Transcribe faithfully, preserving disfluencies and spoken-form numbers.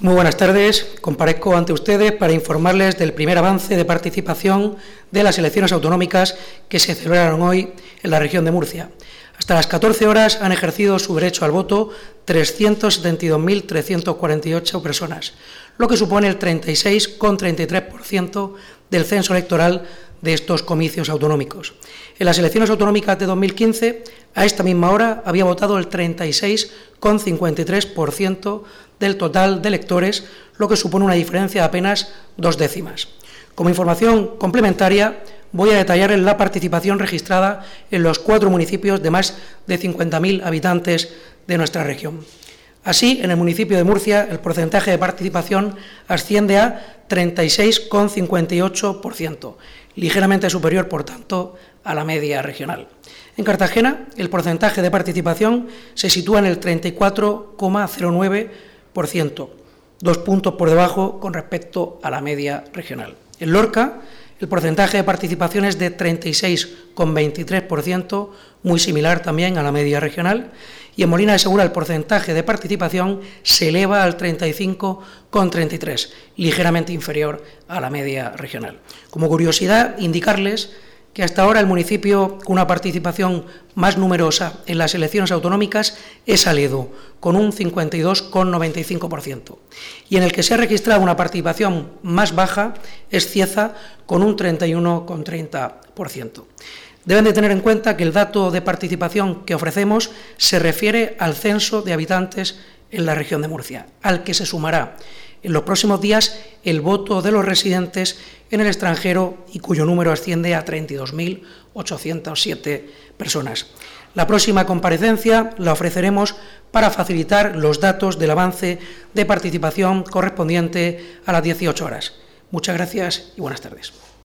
Muy buenas tardes. Comparezco ante ustedes para informarles del primer avance de participación de las elecciones autonómicas que se celebraron hoy en la región de Murcia. Hasta las catorce horas han ejercido su derecho al voto trescientas setenta y dos mil trescientas cuarenta y ocho personas, lo que supone el treinta y seis coma treinta y tres por ciento del censo electoral de estos comicios autonómicos. En las elecciones autonómicas de dos mil quince, a esta misma hora, había votado el treinta y seis coma cincuenta y tres por ciento del total de electores, lo que supone una diferencia de apenas dos décimas. Como información complementaria, voy a detallar la participación registrada en los cuatro municipios de más de cincuenta mil habitantes de nuestra región. Así, en el municipio de Murcia, el porcentaje de participación asciende a treinta y seis coma cincuenta y ocho por ciento, ligeramente superior, por tanto, a la media regional. En Cartagena, el porcentaje de participación se sitúa en el treinta y cuatro coma cero nueve por ciento, dos puntos por debajo con respecto a la media regional. En Lorca, el porcentaje de participación es de treinta y seis coma veintitrés por ciento, muy similar también a la media regional, y en Molina de Segura el porcentaje de participación se eleva al treinta y cinco coma treinta y tres por ciento, ligeramente inferior a la media regional. Como curiosidad, indicarles que hasta ahora el municipio con una participación más numerosa en las elecciones autonómicas es Aledo, con un cincuenta y dos coma noventa y cinco por ciento, y en el que se ha registrado una participación más baja es Cieza, con un treinta y uno coma treinta por ciento. Deben de tener en cuenta que el dato de participación que ofrecemos se refiere al censo de habitantes en la región de Murcia, al que se sumará en los próximos días el voto de los residentes en el extranjero y cuyo número asciende a treinta y dos mil ochocientas siete personas. La próxima comparecencia la ofreceremos para facilitar los datos del avance de participación correspondiente a las dieciocho horas. Muchas gracias y buenas tardes.